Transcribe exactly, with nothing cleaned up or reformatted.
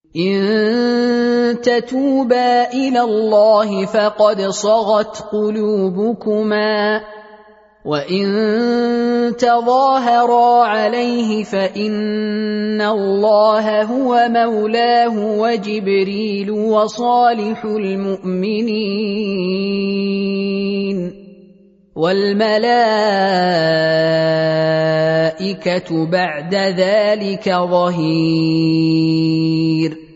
إن تتوبا إلى الله فقد صغت قلوبكما وإن تظاهرا عليه فإن الله هو مولاه وجبريل وصالح المؤمنين والملائكة بعد ذلك ظهير.